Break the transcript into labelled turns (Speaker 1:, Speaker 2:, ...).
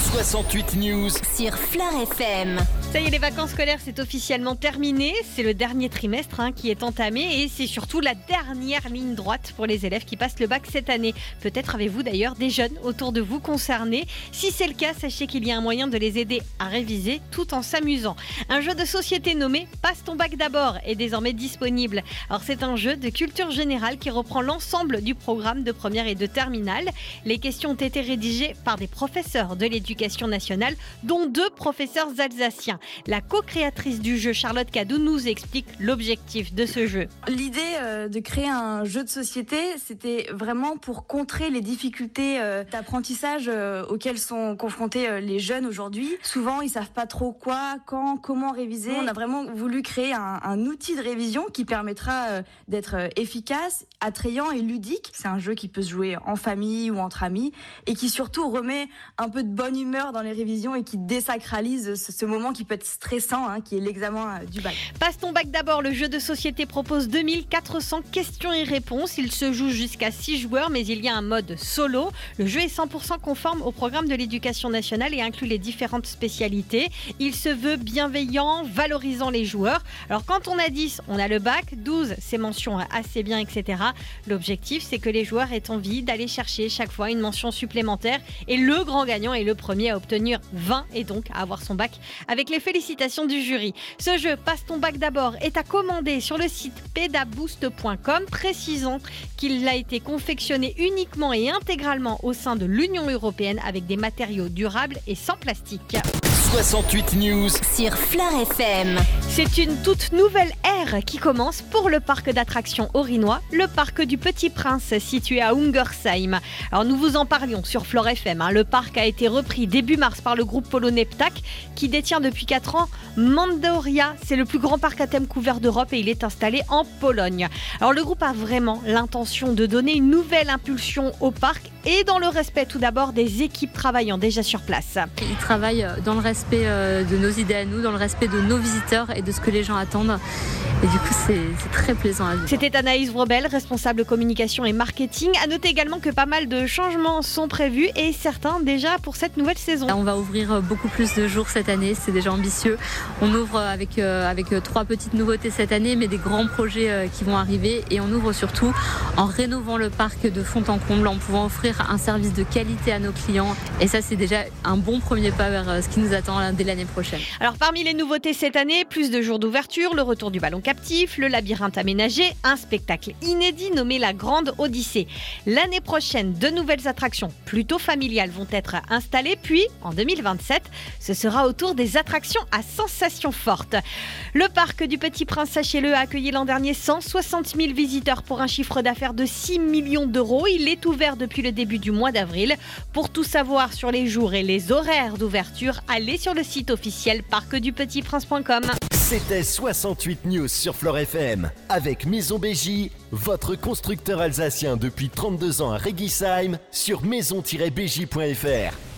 Speaker 1: 68 News
Speaker 2: sur Fleur FM.
Speaker 3: Ça y est, les vacances scolaires, c'est officiellement terminé. C'est le dernier trimestre qui est entamé et c'est surtout la dernière ligne droite pour les élèves qui passent le bac cette année. Peut-être avez-vous d'ailleurs des jeunes autour de vous concernés. Si c'est le cas, sachez qu'il y a un moyen de les aider à réviser tout en s'amusant. Un jeu de société nommé Passe ton bac d'abord est désormais disponible. Alors c'est un jeu de culture générale qui reprend l'ensemble du programme de première et de terminale. Les questions ont été rédigées par des professeurs de l'éducation nationale, dont 2 professeurs alsaciens. La co-créatrice du jeu, Charlotte Cadou, nous explique l'objectif de ce jeu.
Speaker 4: L'idée de créer un jeu de société, c'était vraiment pour contrer les difficultés d'apprentissage auxquelles sont confrontés les jeunes aujourd'hui. Souvent, ils savent pas trop quoi, quand, comment réviser. On a vraiment voulu créer un outil de révision qui permettra d'être efficace, attrayant et ludique. C'est un jeu qui peut se jouer en famille ou entre amis et qui surtout remet un peu de bonne humeur dans les révisions et qui désacralise ce moment qui peut être stressant, qui est l'examen du bac.
Speaker 3: Passe ton bac d'abord, le jeu de société propose 2400 questions et réponses. Il se joue jusqu'à 6 joueurs, mais il y a un mode solo. Le jeu est 100% conforme au programme de l'éducation nationale et inclut les différentes spécialités. Il se veut bienveillant, valorisant les joueurs. Alors quand on a 10, on a le bac, 12, c'est mention assez bien, etc. L'objectif, c'est que les joueurs aient envie d'aller chercher chaque fois une mention supplémentaire. Et le grand gagnant est le premier à obtenir 20 et donc à avoir son bac avec les félicitations du jury. Ce jeu, Passe ton bac d'abord, est à commander sur le site pedaboost.com, précisant qu'il a été confectionné uniquement et intégralement au sein de l'Union européenne avec des matériaux durables et sans plastique.
Speaker 1: 68 News
Speaker 2: Sur Fleur FM.
Speaker 3: C'est une toute nouvelle ère qui commence pour le parc d'attractions orinois, le parc du Petit Prince situé à Ungersheim. Alors nous vous en parlions sur Fleur FM. Le parc a été repris début mars par le groupe polonais Ptak qui détient depuis 4 ans Mandoria. C'est le plus grand parc à thème couvert d'Europe et il est installé en Pologne. Alors le groupe a vraiment l'intention de donner une nouvelle impulsion au parc et dans le respect tout d'abord des équipes travaillant déjà sur place.
Speaker 5: Ils travaillent dans le respect de nos idées à nous, dans le respect de nos visiteurs et de ce que les gens attendent. Et du coup, c'est très plaisant à vivre.
Speaker 3: C'était Anaïs Vrobel, responsable communication et marketing. À noter également que pas mal de changements sont prévus et certains déjà pour cette nouvelle saison.
Speaker 5: On va ouvrir beaucoup plus de jours cette année, c'est déjà ambitieux. On ouvre avec 3 petites nouveautés cette année, mais des grands projets qui vont arriver. Et on ouvre surtout en rénovant le parc de fond en comble, en pouvant offrir un service de qualité à nos clients. Et ça, c'est déjà un bon premier pas vers ce qui nous attend dès l'année prochaine.
Speaker 3: Alors parmi les nouveautés cette année, plus de jours d'ouverture, le retour du ballon captif, le labyrinthe aménagé, un spectacle inédit nommé la Grande Odyssée. L'année prochaine, 2 nouvelles attractions plutôt familiales vont être installées, puis en 2027, ce sera au tour des attractions à sensations fortes. Le parc du Petit Prince, sachez-le, a accueilli l'an dernier 160 000 visiteurs pour un chiffre d'affaires de 6 millions d'euros. Il est ouvert depuis le début du mois d'avril. Pour tout savoir sur les jours et les horaires d'ouverture, allez sur le site officiel parcdupetitprince.com.
Speaker 1: C'était 68 News sur Fleur FM avec Maison Bégie, votre constructeur alsacien depuis 32 ans à Réguisheim sur maison-bégie.fr.